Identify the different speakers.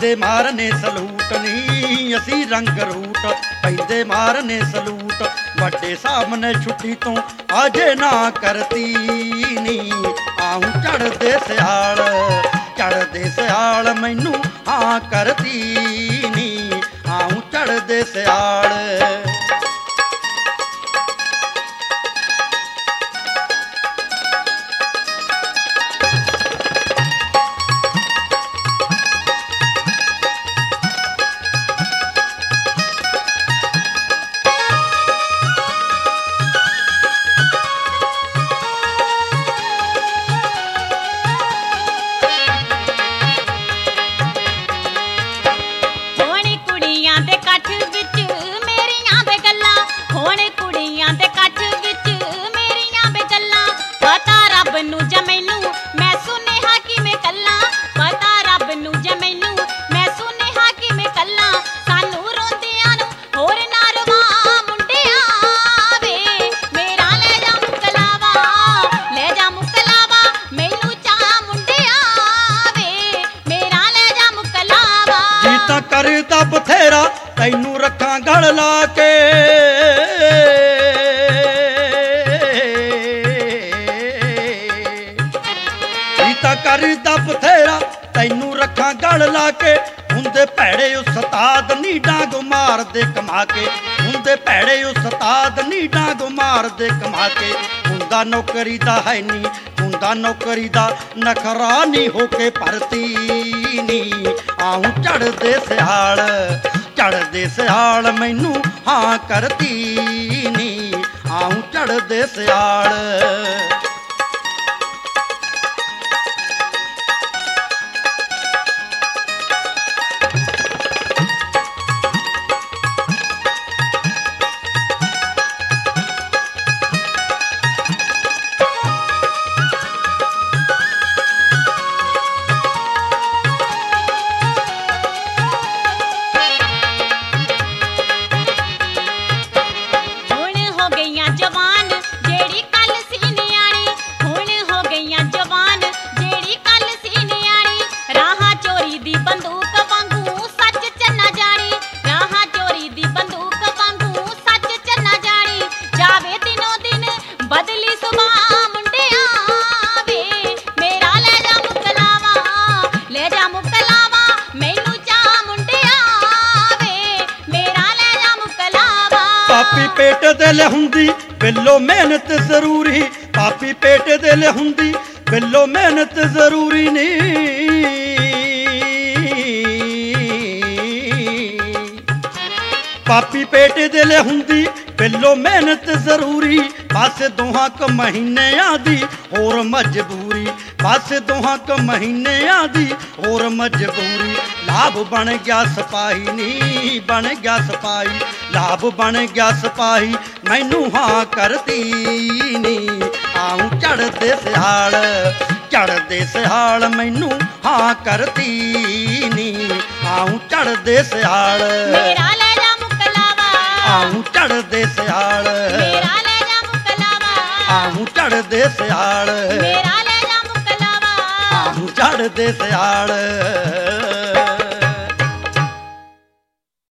Speaker 1: ਪੈਂਦੇ ਮਾਰਨੇ ਸਲੂਟ ਨੀ ਅਸੀਂ ਰੰਗ ਰੂਟ ਪੈਂਦੇ ਮਾਰਨੇ ਸਲੂਟ ਵੱਡੇ ਸਾਹਮਣੇ ਛੁੱਟੀ ਤੋਂ ਅਜੇ ਨਾ ਕਰਤੀ ਨੀ ਆਉਂ ਚੜਦੇ ਸਿਆਲ ਮੈਨੂੰ ਹਾਂ ਕਰਤੀ ਨੀ ਆਉਂ ਚੜਦੇ ਸਿਆਲ ਕਰਦਾ ਬਥੇਰਾ ਤੈਨੂੰ ਰੱਖਾਂ ਗਲ ਲਾ ਕੇ ਤਾਂ ਕਰਦਾ ਬਥੇਰਾ ਤੈਨੂੰ ਰੱਖਾਂ ਗਲ ਲਾ ਕੇ ਹੁੰਦੇ ਭੈੜੇ ਉਸਤਾਦ ਨੀ ਡਾਂਗ ਮਾਰਦੇ ਕਮਾ ਕੇ ਹੁੰਦੇ ਭੈੜੇ ਉਸਤਾਦ ਨੀ ਡਾਂਗ ਮਾਰਦੇ ਕਮਾ ਕੇ ਹੁੰਦਾ ਨੌਕਰੀ ਦਾ ਹੈ ਨੀ ਹੁੰਦਾ ਨੌਕਰੀ ਦਾ ਨਖਰਾ ਨੀ ਹੋ ਕੇ ਭਰਤੀ ਨੀ ਆਉਂ ਚੜਦੇ ਸਿਆਲ ਮੈਨੂੰ ਹਾਂ ਕਰਤੀ ਨੀ ਆਉਂ ਚੜਦੇ ਸਿਆਲ ਪਾਪੀ ਪੇਟ ਦੇ ਲਿਆਉਂਦੀ ਬਿੱਲੋ ਮਿਹਨਤ ਜ਼ਰੂਰੀ ਪਾਪੀ ਪੇਟ ਦੇ ਲਿਆਉਂਦੀ ਬਿੱਲੋ ਮਿਹਨਤ ਜ਼ਰੂਰੀ ਨਹੀਂ ਪਾਪੀ ਪੇਟ ਦੇ ਲਿਆਉਂਦੀ ਬਿੱਲੋ ਮਿਹਨਤ ਜ਼ਰੂਰੀ ਬਸ ਦੋਹਾਂ ਕ ਮਹੀਨਿਆਂ ਦੀ ਹੋਰ ਮਜਬੂਰੀ ਬਸ ਦੋਹਾਂ ਕ ਮਹੀਨਿਆਂ ਦੀ ਹੋਰ ਮਜਬੂਰੀ ਲਾਭ ਬਣ ਗਿਆ ਸਿਪਾਹੀ ਨੀ ਬਣ ਗਿਆ ਸਿਪਾਹੀ ਲਾਭ ਬਣ ਗਿਆ ਸਿਪਾਹੀ ਮੈਨੂੰ ਹਾਂ ਕਰਤੀ ਨੀ ਆਉਂ ਚੜਦੇ ਸਿਆਲ ਮੈਨੂੰ ਹਾਂ ਕਰਤੀ ਨੀ ਆਉਂ ਚੜਦੇ ਸਿਆਲ
Speaker 2: ਮੇਰਾ ਲੈ ਜਾ ਮੁਕਲਾਵਾ
Speaker 1: ਆਉਂ ਚੜਦੇ ਸਿਆਲ
Speaker 2: ਮੇਰਾ ਲੈ ਜਾ ਮੁਕਲਾਵਾ
Speaker 1: ਆਉਂ ਚੜਦੇ ਸਿਆਲ
Speaker 2: ਮੇਰਾ ਲੈ ਜਾ ਮੁਕਲਾਵਾ
Speaker 1: ਆਉਂ ਚੜਦੇ ਸਿਆਲ